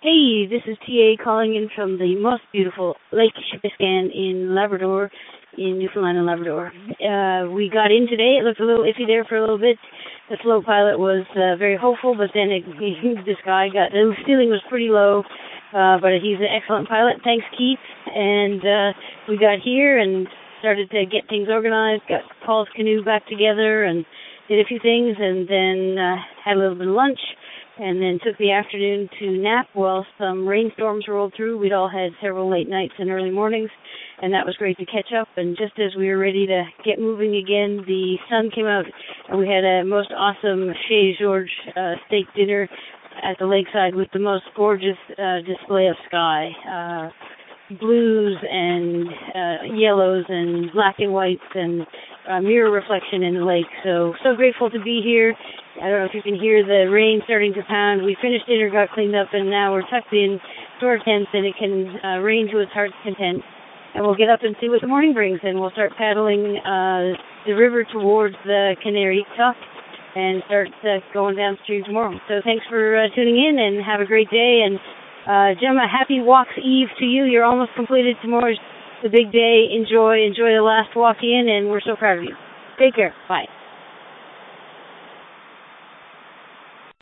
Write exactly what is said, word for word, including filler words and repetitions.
Hey, this is T A calling in from the most beautiful Lake Shippiscan in Labrador, in Newfoundland and Labrador. Uh, we got in today. It looked a little iffy there for a little bit. The flow pilot was uh, very hopeful, but then it, this guy got, the ceiling was pretty low, uh, but he's an excellent pilot. Thanks, Keith. And uh, we got here and started to get things organized, got Paul's canoe back together and did a few things, and then uh, had a little bit of lunch, and then took the afternoon to nap while some rainstorms rolled through. We'd all had several late nights and early mornings, and that was great to catch up. And just as we were ready to get moving again, the sun came out, and we had a most awesome Chez Georges uh, steak dinner at the lakeside with the most gorgeous uh, display of sky. Uh, blues and uh, yellows and black and whites and uh, mirror reflection in the lake. So, so grateful to be here. I don't know if you can hear the rain starting to pound. We finished dinner, got cleaned up, and now we're tucked in to our tents, and it can uh, rain to its heart's content. And we'll get up and see what the morning brings, and we'll start paddling uh, the river towards the Canary Tuck and start uh, going downstream tomorrow. So thanks for uh, tuning in, and have a great day. And uh, Gemma, happy Walks Eve to you. You're almost completed. Tomorrow's the big day. Enjoy, enjoy the last walk in, and we're so proud of you. Take care. Bye.